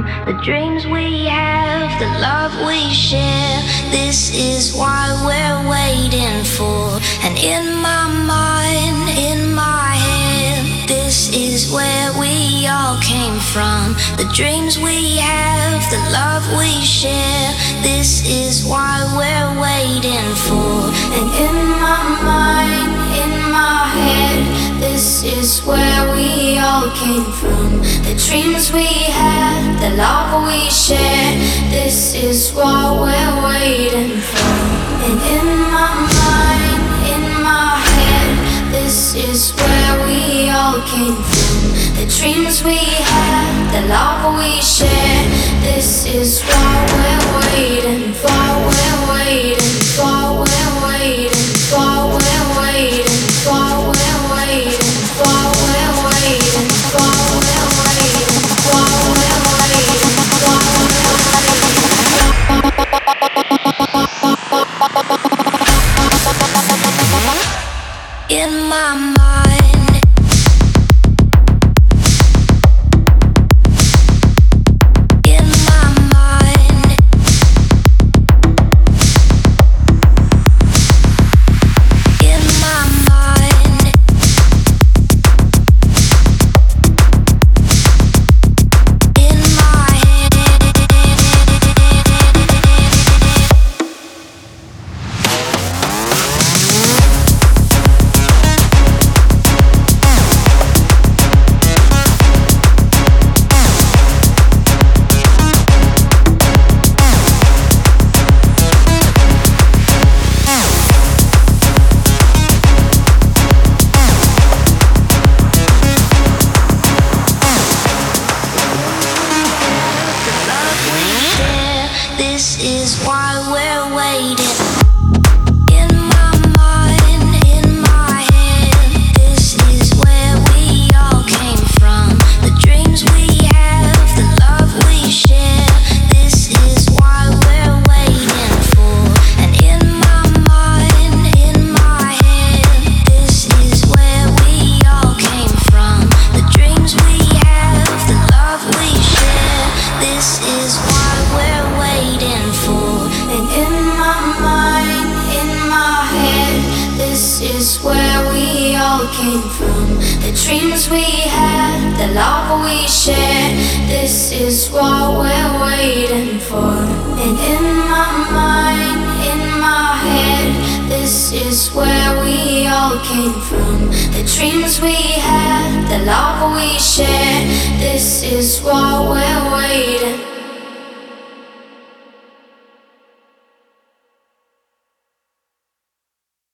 the dreams we have, the love we share. This is why we're waiting for. And in my mind, in my head, this is where we all came from. The dreams we have, the love we share. This is why we're waiting for. And in my mind, in my head, this is where we all came from. The dreams we had, the love we share. This is what we're waiting for. And in my mind, in my head, this is where we all came from. The dreams we had, the love we share. This is what we're waiting for. We're waiting for. We're waiting for. We're waiting for. We're waiting for. We're waiting for. We're waiting for. We're waiting for. In my mind. This is why we're waiting. In my mind, in my head, this is where we all came from. The dreams we have, the love we share. This is why we're waiting for. And in my mind, in my head, this is where we all came from. The dreams we have, the love we share. This is why we're waiting for. And in my mind, in my head, this is where we all came from. The dreams we had, the love we share. This is what we're waiting for. And in my mind, in my head, this is where we all came from. The dreams we had, the love we share. This is what we're waiting for.